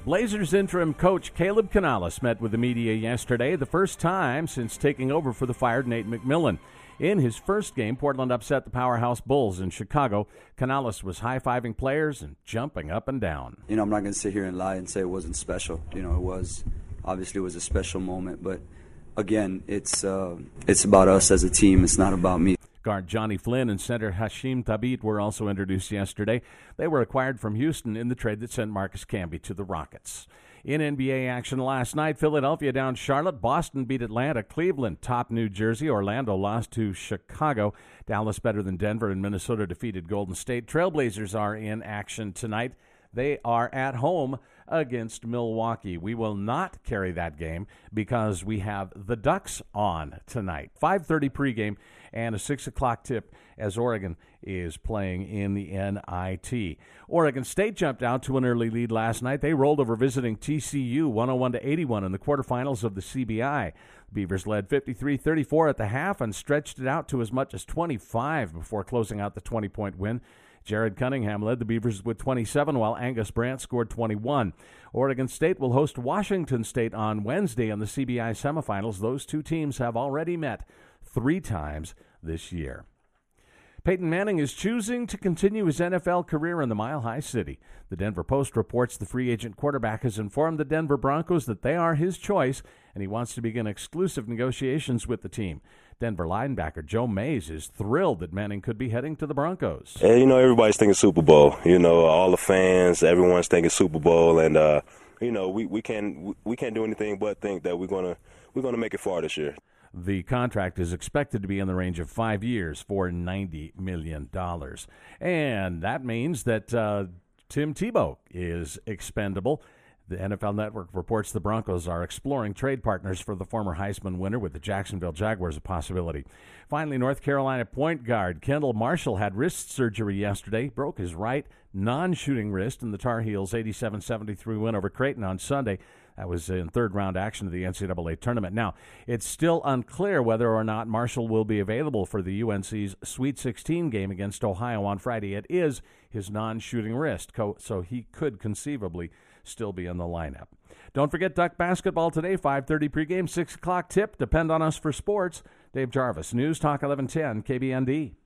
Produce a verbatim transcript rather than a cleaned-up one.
Blazers interim coach Caleb Canales met with the media yesterday, the first time since taking over for the fired Nate McMillan. In his first game, Portland upset the powerhouse Bulls in Chicago. Canales was high-fiving players and jumping up and down. You know, I'm not going to sit here and lie and say it wasn't special. You know, it was. Obviously, it was a special moment. But, again, it's uh, it's about us as a team. It's not about me. Guard Johnny Flynn and center Hashim Thabit were also introduced yesterday. They were acquired from Houston in the trade that sent Marcus Camby to the Rockets. In N B A action last night, Philadelphia down Charlotte, Boston beat Atlanta, Cleveland topped New Jersey, Orlando lost to Chicago, Dallas better than Denver, and Minnesota defeated Golden State. Trailblazers are in action tonight. They are at home against Milwaukee. We will not carry that game because we have the Ducks on tonight. five thirty pregame and a six o'clock tip as Oregon is playing in the N I T. Oregon State jumped out to an early lead last night. They rolled over visiting T C U one oh one to eighty-one in the quarterfinals of the C B I. Beavers led fifty-three thirty-four at the half and stretched it out to as much as twenty-five before closing out the twenty-point win. Jared Cunningham led the Beavers with twenty-seven, while Angus Brandt scored twenty-one. Oregon State will host Washington State on Wednesday in the C B I semifinals. Those two teams have already met three times this year. Peyton Manning is choosing to continue his N F L career in the Mile High City. The Denver Post reports the free agent quarterback has informed the Denver Broncos that they are his choice, and he wants to begin exclusive negotiations with the team. Denver linebacker Joe Mays is thrilled that Manning could be heading to the Broncos. Yeah, you know, everybody's thinking Super Bowl. You know, all the fans, everyone's thinking Super Bowl, and uh, you know, we, we can't we can't do anything but think that we're gonna we're gonna make it far this year. The contract is expected to be in the range of five years for ninety million dollars. And that means that uh, Tim Tebow is expendable. The N F L Network reports the Broncos are exploring trade partners for the former Heisman winner, with the Jacksonville Jaguars a possibility. Finally, North Carolina point guard Kendall Marshall had wrist surgery yesterday, broke his right non-shooting wrist in the Tar Heels' eighty-seven seventy-three win over Creighton on Sunday. That was in third-round action of the N C double A tournament. Now, it's still unclear whether or not Marshall will be available for the U N C's Sweet sixteen game against Ohio on Friday. It is his non-shooting wrist, so he could conceivably still be in the lineup. Don't forget Duck basketball today, five thirty pregame, six o'clock tip. Depend on us for sports. Dave Jarvis, News Talk eleven ten, K B N D.